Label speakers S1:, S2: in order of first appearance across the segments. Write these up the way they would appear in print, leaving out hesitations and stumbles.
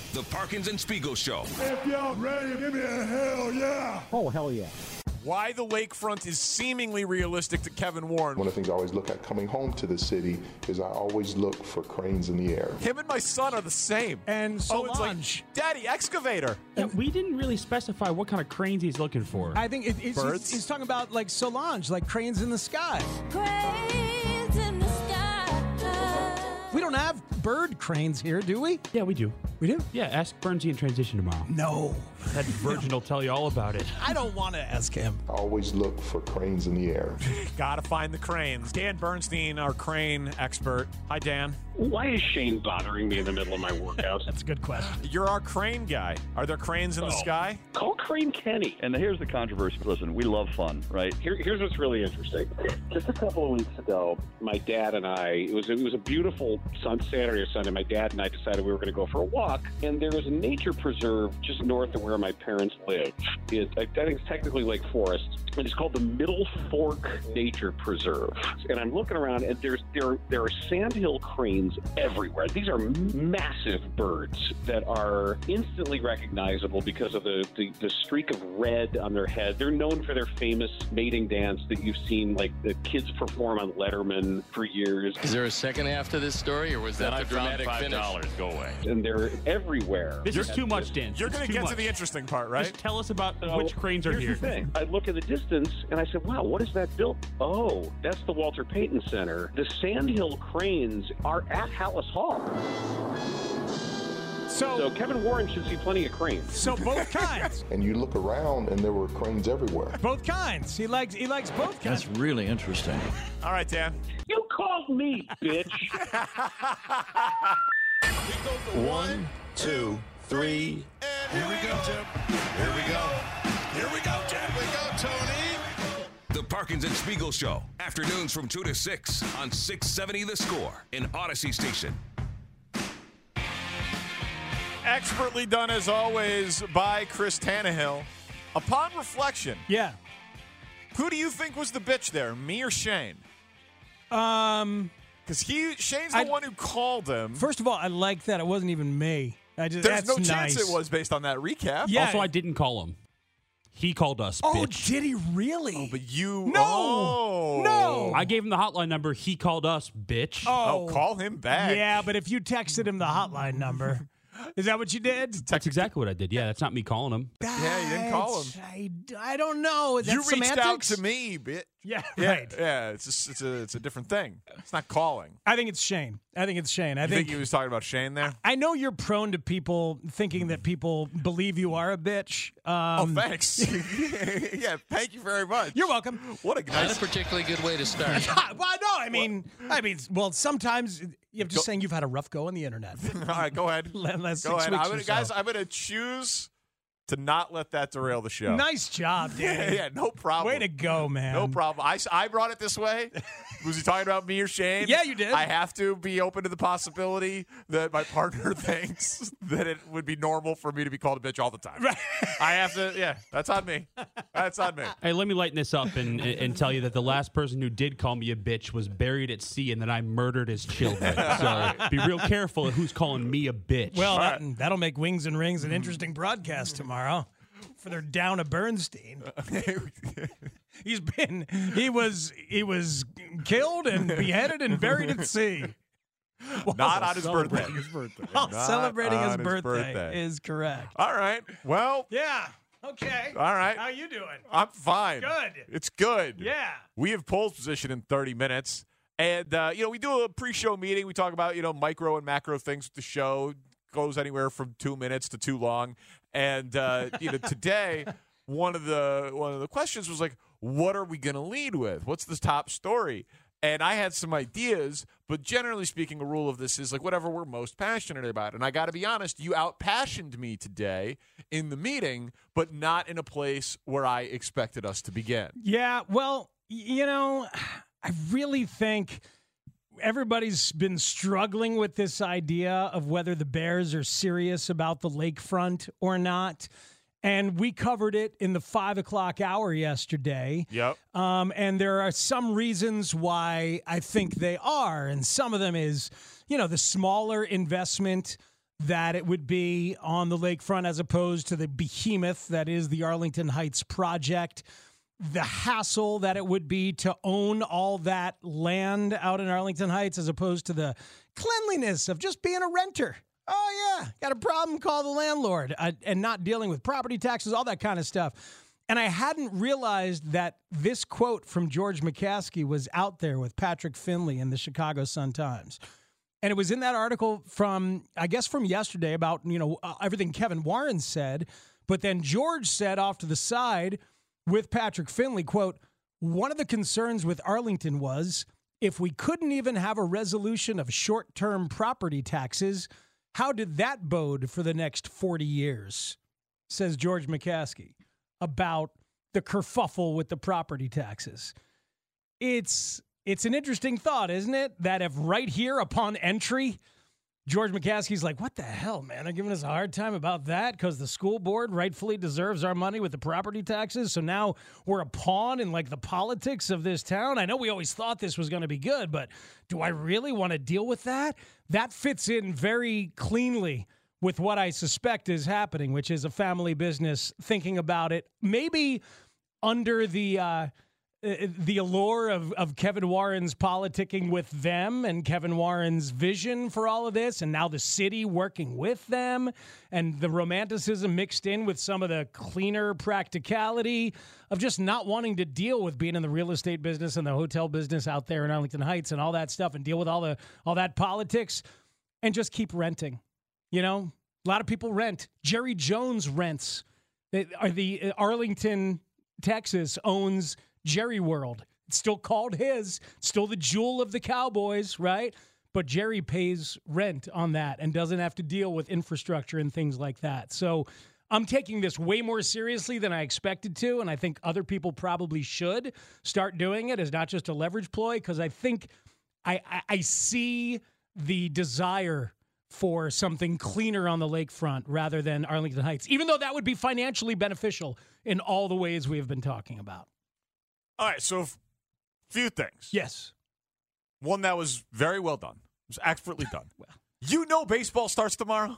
S1: The Parkins and Spiegel Show.
S2: If y'all ready, give me a hell yeah.
S3: Oh, hell yeah.
S4: Why the lakefront is seemingly realistic to Kevin Warren.
S5: One of the things I always look at coming home to the city is I always look for cranes in the air.
S4: Him and my son are the same.
S6: And Solange.
S4: It's like, Daddy, excavator.
S3: Yeah, we didn't really specify what kind of cranes he's looking for.
S6: I think
S4: Birds?
S6: he's talking about like Solange, like cranes in the sky.
S7: Cranes in the sky.
S6: We don't have bird cranes here, do we?
S3: Yeah, we do.
S6: We do?
S3: Yeah, ask Bernsey in transition tomorrow.
S6: No.
S3: That virgin will tell you all about it.
S6: I don't want to ask him.
S5: I always look for cranes in the air.
S4: Gotta find the cranes. Dan Bernstein, our crane expert. Hi, Dan.
S8: Why is Shane bothering me in the middle of my workout?
S6: That's a good question.
S4: You're our crane guy. Are there cranes in the sky?
S8: Call Crane Kenny.
S9: And here's the controversy. Listen, we love fun, right?
S8: Here's what's really interesting. Just a couple of weeks ago, my dad and I, it was a beautiful Saturday or Sunday, my dad and I decided we were going to go for a walk, and there was a nature preserve just north of where my parents live. I think it's technically Lake Forest, and it's called the Middle Fork Nature Preserve. And I'm looking around, and there are sandhill cranes everywhere. These are massive birds that are instantly recognizable because of the streak of red on their head. They're known for their famous mating dance that you've seen like the kids perform on Letterman for years.
S10: Is there a second half to this story, or was that the dramatic finish?
S9: Go away.
S8: And they're everywhere.
S3: This is too much, Dan.
S4: You're going to get to the interesting part, right?
S3: Just tell us about which cranes are
S8: Here's
S3: here.
S8: the thing. I look at the distance, and I said, wow, what is that built? Oh, that's the Walter Payton Center. The Sandhill Cranes are at Hallis Hall. So Kevin Warren should see plenty of cranes.
S6: So both kinds.
S5: And you look around and there were cranes everywhere.
S6: Both kinds. He likes both kinds.
S9: That's really interesting.
S4: All right, Dan.
S8: You called me, bitch.
S2: 1, 2, 3, and here we go, Tim. Here we go. Here we go, Tim. Here we go, Tony.
S1: The Parkins and Spiegel Show. Afternoons from 2 to 6 on 670 The Score in Odyssey Station.
S4: Expertly done, as always, by Chris Tannehill. Upon reflection,
S6: Yeah.
S4: who do you think was the bitch there, me or Shane? Because Shane's the one who called him.
S6: First of all, I like that it wasn't even me.
S4: There's
S6: that's
S4: no
S6: nice.
S4: chance it was based on that recap.
S6: Yeah.
S3: Also, I didn't call him. He called us,
S6: Oh,
S3: bitch.
S6: did he really?
S4: Oh, but you...
S6: No!
S4: Oh.
S6: No!
S3: I gave him the hotline number. He called us, bitch.
S4: Oh, call him back.
S6: Yeah, but if you texted him the hotline number, is that what you did?
S3: That's exactly what I did. Yeah, that's not me calling him.
S4: Yeah, you didn't call him.
S6: I don't know. Is that
S4: You reached out
S6: semantics?
S4: to me, bitch.
S6: Yeah,
S4: Yeah,
S6: right.
S4: yeah. It's a different thing. It's not calling.
S6: I think it's Shane. I think
S4: You think he was talking about Shane there?
S6: I know you're prone to people thinking that people believe you are a bitch.
S4: Thanks. Yeah, thank you very much.
S6: You're welcome.
S4: What a
S10: Not
S4: nice...
S10: a particularly good way to start.
S6: Well, no, I mean, well, sometimes you're just saying you've had a rough go on the internet.
S4: All right, go ahead.
S6: Last
S4: Go
S6: 6
S4: ahead.
S6: weeks or so.
S4: Guys, I'm going to choose to not let that derail the show.
S6: Nice job, Dan.
S4: Yeah, no problem.
S6: Way to go, man.
S4: No problem. I brought it this way. Was he talking about me or Shane?
S6: Yeah, you did.
S4: I have to be open to the possibility that my partner thinks that it would be normal for me to be called a bitch all the time.
S6: Right.
S4: I have to, yeah, that's on me. That's on me.
S3: Hey, let me lighten this up and tell you that the last person who did call me a bitch was buried at sea and that I murdered his children. So be real careful of who's calling me a bitch.
S6: Well, that'll make Wings and Rings an interesting broadcast tomorrow for their down of Bernstein. He was killed and beheaded and buried at sea.
S4: Not on his birthday.
S6: While
S4: Not
S6: celebrating his
S4: on
S6: birthday is correct.
S4: All right. Well,
S6: Yeah. Okay.
S4: all right.
S6: How you doing?
S4: I'm fine.
S6: Good.
S4: It's good.
S6: Yeah.
S4: We have polls position in 30 minutes. And, we do a pre-show meeting. We talk about, micro and macro things with the show. Goes anywhere from 2 minutes to too long. And, today, one of the questions was like, what are we going to lead with? What's the top story? And I had some ideas, but generally speaking, a rule of this is like whatever we're most passionate about. And I got to be honest, you out-passioned me today in the meeting, but not in a place where I expected us to begin.
S6: Yeah, well, I really think everybody's been struggling with this idea of whether the Bears are serious about the lakefront or not. And we covered it in the 5 o'clock hour yesterday.
S4: Yep.
S6: And there are some reasons why I think they are. And some of them is, the smaller investment that it would be on the lakefront as opposed to the behemoth that is the Arlington Heights project. The hassle that it would be to own all that land out in Arlington Heights as opposed to the cleanliness of just being a renter. Oh, yeah, got a problem, call the landlord, and not dealing with property taxes, all that kind of stuff. And I hadn't realized that this quote from George McCaskey was out there with Patrick Finley in the Chicago Sun-Times. And it was in that article from yesterday about, everything Kevin Warren said. But then George said off to the side with Patrick Finley, quote, one of the concerns with Arlington was if we couldn't even have a resolution of short-term property taxes, how did that bode for the next 40 years, says George McCaskey, about the kerfuffle with the property taxes. It's an interesting thought, isn't it? That if right here upon entry, George McCaskey's like, what the hell, man? They're giving us a hard time about that because the school board rightfully deserves our money with the property taxes. So now we're a pawn in like the politics of this town. I know we always thought this was going to be good, but do I really want to deal with that? That fits in very cleanly with what I suspect is happening, which is a family business thinking about it, maybe under the allure of Kevin Warren's politicking with them and Kevin Warren's vision for all of this, and now the city working with them, and the romanticism mixed in with some of the cleaner practicality of just not wanting to deal with being in the real estate business and the hotel business out there in Arlington Heights and all that stuff and deal with all that politics and just keep renting. A lot of people rent. Jerry Jones rents. The Arlington, Texas owns Jerry World. It's still called his, still the jewel of the Cowboys, right? But Jerry pays rent on that and doesn't have to deal with infrastructure and things like that. So I'm taking this way more seriously than I expected to, and I think other people probably should start doing it as not just a leverage ploy, because I think I see the desire for something cleaner on the lakefront rather than Arlington Heights, even though that would be financially beneficial in all the ways we have been talking about.
S4: All right, so a few things.
S6: Yes.
S4: One that was very well done. It was expertly done. Well, baseball starts tomorrow?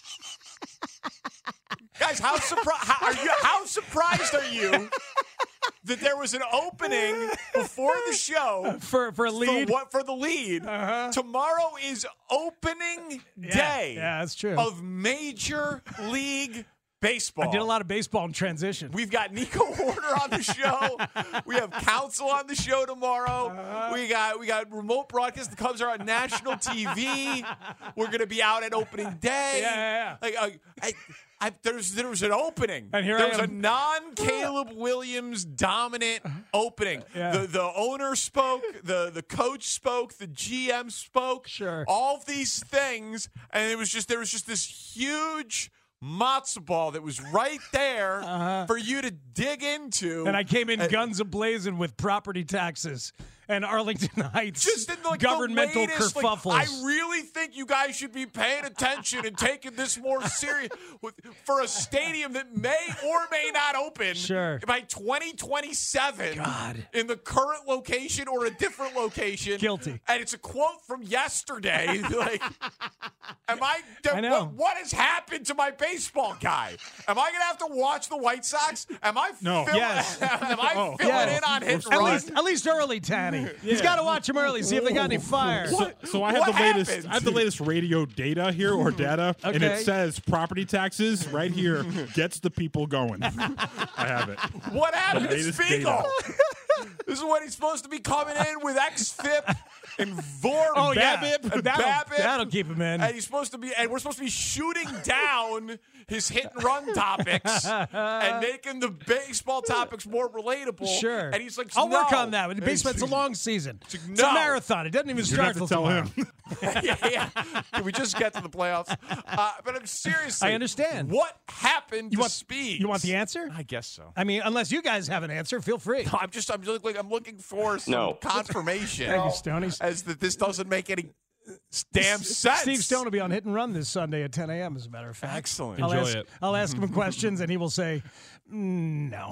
S4: Guys, how surprised are you that there was an opening before the show
S6: for a lead?
S4: For the lead. Uh-huh. Tomorrow is opening day.
S6: Yeah, that's true.
S4: Of Major League Baseball.
S6: I did a lot of baseball in transition.
S4: We've got Nico Horner on the show. We have Council on the show tomorrow. We got remote broadcast. The Cubs are on national TV. We're going to be out at opening day.
S6: Yeah.
S4: There was an opening.
S6: And here
S4: there
S6: I
S4: was
S6: am.
S4: a non-Caleb Williams dominant opening.
S6: Yeah.
S4: The owner spoke. The coach spoke. The GM spoke.
S6: Sure.
S4: All of these things, and there was just this huge matzo ball that was right there for you to dig into.
S6: And I came in guns a-blazing with property taxes and Arlington Heights
S4: just in
S6: governmental
S4: the latest,
S6: kerfuffles.
S4: I really think you guys should be paying attention and taking this more serious for a stadium that may or may not open by 2027 in the current location or a different location.
S6: Guilty.
S4: And it's a quote from yesterday.
S6: I know.
S4: What has happened to my baseball guy? Am I going to have to watch the White Sox? Am I filling in on hit and run?
S6: At least early, Tanny. He's got to watch him early, see if they got any fire.
S11: So I have the latest radio data here and it says property taxes right here gets the people going. I have it.
S4: What happened to Spiegel? This is when he's supposed to be coming in with XFIP and VOR.
S6: Oh, yeah.
S4: BABIP and
S6: That'll keep him in.
S4: And we're supposed to be shooting down his hit and run topics and making the baseball topics more relatable.
S6: Sure.
S4: And he's like,
S6: I'll work on that. It's a long season. It's a marathon. It doesn't even start till tomorrow.
S4: yeah. Can we just get to the playoffs? But I'm seriously.
S6: I understand.
S4: What happened to Speed?
S6: You want the answer?
S4: I guess so.
S6: I mean, unless you guys have an answer, feel free.
S4: No, I'm looking for some confirmation.
S6: Thank you, Stoney.
S4: As that this doesn't make any damn sense.
S6: Steve Stone will be on Hit and Run this Sunday at 10 a.m., as a matter of fact.
S4: Excellent.
S3: Enjoy it.
S6: I'll ask him questions, and he will say, no.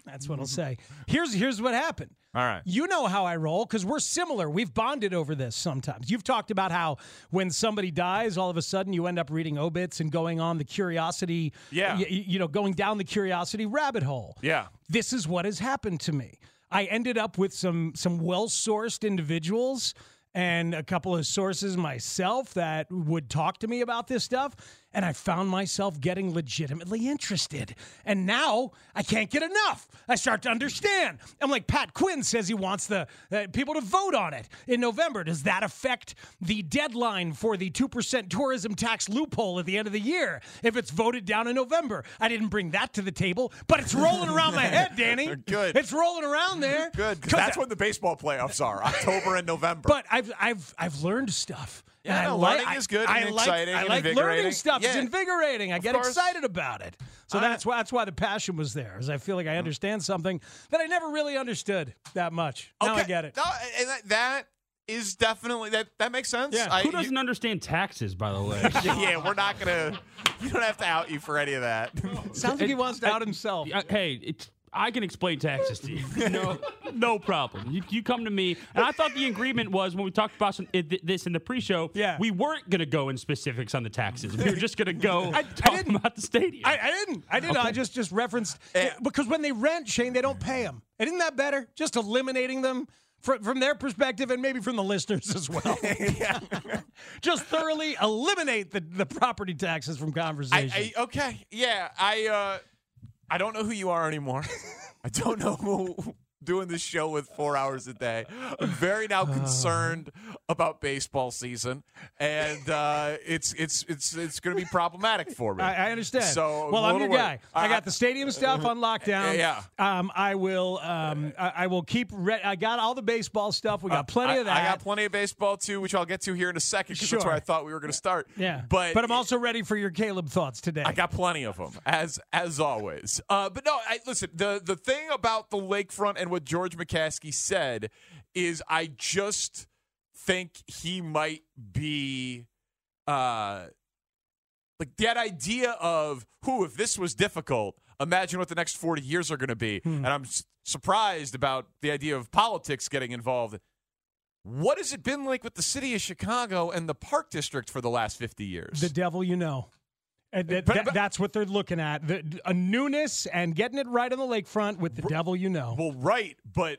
S6: That's what I'll say. Here's what happened.
S4: All right.
S6: You know how I roll because we're similar. We've bonded over this sometimes. You've talked about how when somebody dies, all of a sudden you end up reading obits and going on the curiosity, going down the curiosity rabbit hole.
S4: Yeah.
S6: This is what has happened to me. I ended up with some well-sourced individuals and a couple of sources myself that would talk to me about this stuff, and I found myself getting legitimately interested. And now I can't get enough. I start to understand. I'm like, Pat Quinn says he wants the people to vote on it in November. Does that affect the deadline for the 2% tourism tax loophole at the end of the year if it's voted down in November? I didn't bring that to the table, but it's rolling around my head, Danny.
S4: Good.
S6: It's rolling around there.
S4: Good. That's when the baseball playoffs are, October and November.
S6: But I've learned stuff.
S4: Yeah, learning is good and exciting and invigorating.
S6: Learning stuff.
S4: Yeah.
S6: It's invigorating. I get excited about it. So that's why the passion was there, is I feel like I understand something that I never really understoed that much. Now I get it.
S4: No, and that is definitely, that makes sense.
S3: Yeah. Who doesn't understand taxes, by the way?
S4: Yeah, we're not going to, you don't have to out you for any of that.
S6: Sounds like he wants to out himself.
S3: Hey, I can explain taxes to you. No problem. You come to me. And I thought the agreement was when we talked about this in the pre-show, we weren't going to go in specifics on the taxes. We were just going to go talk about the stadium.
S6: I didn't. Okay. I just referenced because when they rent, Shane, they don't pay them. And isn't that better? Just eliminating them from their perspective and maybe from the listeners as well. Just thoroughly eliminate the property taxes from conversation.
S4: Okay. Yeah. I don't know who you are anymore. I don't know who doing this show with 4 hours a day. I'm very now concerned about baseball season, and it's going to be problematic for me.
S6: I understand.
S4: So,
S6: I'm your guy. I got the stadium stuff on lockdown.
S4: Yeah.
S6: I will keep. I got all the baseball stuff. We got plenty of that.
S4: I got plenty of baseball too, which I'll get to here in a second because that's where I thought we were going to start.
S6: Yeah.
S4: But
S6: I'm also ready for your Caleb thoughts today.
S4: I got plenty of them as always. But no, listen. The thing about the lakefront and what George McCaskey said is I just think he might be like that idea of if this was difficult, imagine what the next 40 years are going to be. And I'm surprised about the idea of politics getting involved. What has it been like with the city of Chicago and the Park District for the last 50 years?
S6: The devil you know. That's what they're looking at. A newness and getting it right on the lakefront with the devil you know.
S4: Well, right, but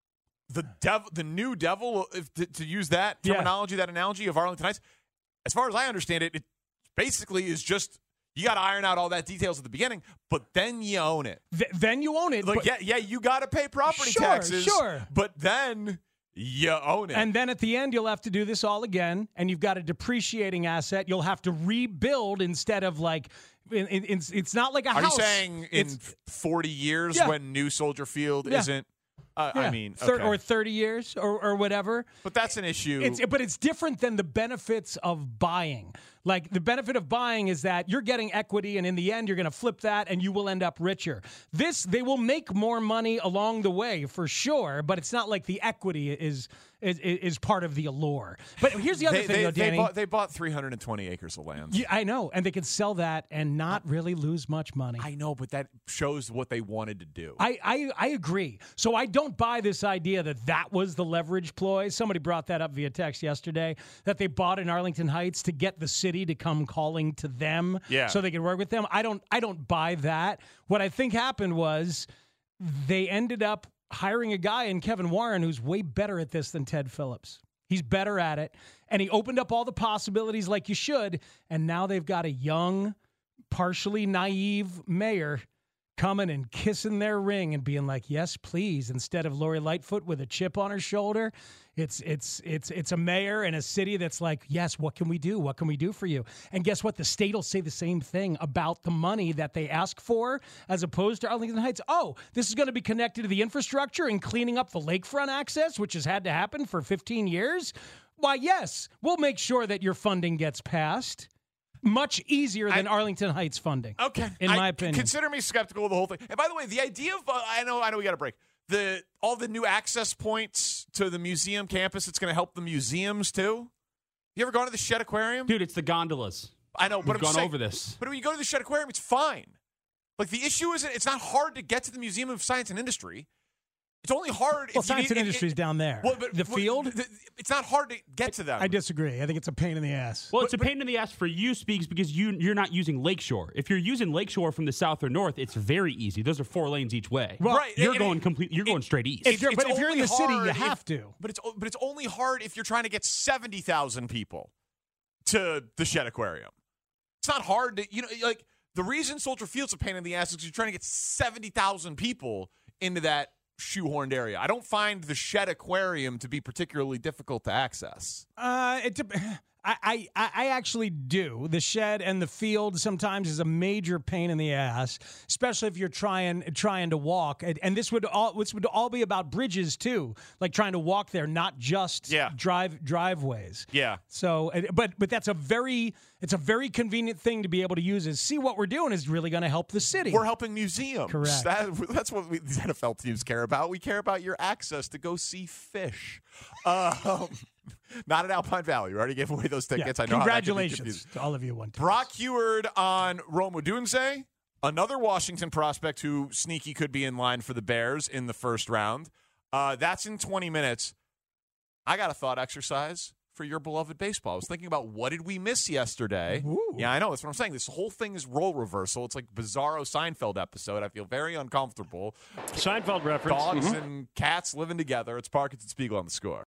S4: the new devil, to use that terminology, that analogy of Arlington Heights, as far as I understand it, it basically is just you got to iron out all that details at the beginning, but then you own it.
S6: Then you own it.
S4: Like, you got to pay property taxes.
S6: Sure.
S4: But then you own it.
S6: And then at the end, you'll have to do this all again, and you've got a depreciating asset. You'll have to rebuild instead of like it's not like a house.
S4: Are you saying in 40 years when New Soldier Field isn't? I mean,
S6: or 30 years or whatever.
S4: But that's an issue.
S6: But it's different than the benefits of buying. Like the benefit of buying is that you're getting equity, and in the end, you're going to flip that, and you will end up richer. They will make more money along the way for sure, but it's not like the equity is part of the allure. But here's the other thing, though, Danny.
S4: They bought 320 acres of land.
S6: Yeah, I know, and they could sell that and not really lose much money.
S4: I know, but that shows what they wanted to do.
S6: I agree. So I don't buy this idea that was the leverage ploy. Somebody brought that up via text yesterday, that they bought in Arlington Heights to get the city to come calling to them so they could work with them. I don't buy that. What I think happened was they ended up hiring a guy in Kevin Warren who's way better at this than Ted Phillips. He's better at it, and he opened up all the possibilities like you should, and now they've got a young, partially naive mayor coming and kissing their ring and being like, yes, please, instead of Lori Lightfoot with a chip on her shoulder. It's a mayor in a city that's like, yes, what can we do? What can we do for you? And guess what? The state will say the same thing about the money that they ask for as opposed to Arlington Heights. Oh, this is going to be connected to the infrastructure and cleaning up the lakefront access, which has had to happen for 15 years. Why, yes, we'll make sure that your funding gets passed. Much easier than Arlington Heights funding.
S4: Okay.
S6: In my opinion.
S4: Consider me skeptical of the whole thing. And by the way, the idea of, I know we got a break. All the new access points to the museum campus, it's going to help the museums too. You ever gone to the Shedd Aquarium?
S3: Dude, it's the gondolas.
S4: I know, but
S3: We've gone over this.
S4: But when you go to the Shedd Aquarium, it's fine. Like, the issue is it's not hard to get to the Museum of Science and Industry. It's only hard.
S6: Well, Science and Industry is down there.
S4: Well, but,
S6: the field?
S4: It's not hard to get to them.
S6: I disagree. I think it's a pain in the ass.
S3: Well, it's a pain in the ass for you, Speaks, because you're not using Lakeshore. If you're using Lakeshore from the south or north, it's very easy. Those are 4 lanes each way.
S6: Well,
S4: right.
S3: You're going straight east.
S6: But if you're in the city, you have to.
S4: But it's only hard if you're trying to get 70,000 people to the Shedd Aquarium. It's not hard to, like, the reason Soldier Field's a pain in the ass is because you're trying to get 70,000 people into that shoehorned area. I don't find the Shedd Aquarium to be particularly difficult to access.
S6: I actually do. The Shedd and the field sometimes is a major pain in the ass, especially if you're trying to walk. And this would all be about bridges too, like trying to walk there, not just driveways.
S4: Yeah.
S6: So, but that's a very convenient thing to be able to use. Is see what we're doing is really going to help the city.
S4: We're helping museums.
S6: Correct.
S4: That's what the NFL teams care about. We care about your access to go see fish. Not at Alpine Valley. We already gave away those tickets.
S6: Yeah,
S4: I know.
S6: Congratulations to all of you.
S4: Brock Heward on Rome Odunze, another Washington prospect who sneaky could be in line for the Bears in the first round. That's in 20 minutes. I got a thought exercise for your beloved baseball. I was thinking about what did we miss yesterday.
S6: Ooh.
S4: Yeah, I know. That's what I'm saying. This whole thing is role reversal. It's like bizarro Seinfeld episode. I feel very uncomfortable.
S12: Seinfeld reference.
S4: Dogs and cats living together. It's Parkinson Spiegel on the Score.